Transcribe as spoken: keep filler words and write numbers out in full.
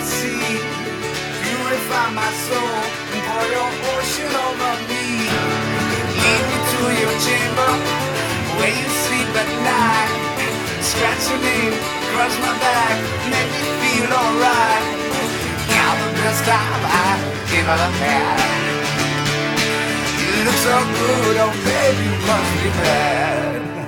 sea. Purify my soul and pour your ocean over me. Lead me to your chamber where you sleep at night. Scratch your name across my back, make me feel alright. You're the best time I've ever had. You look so good, oh baby, you must be bad.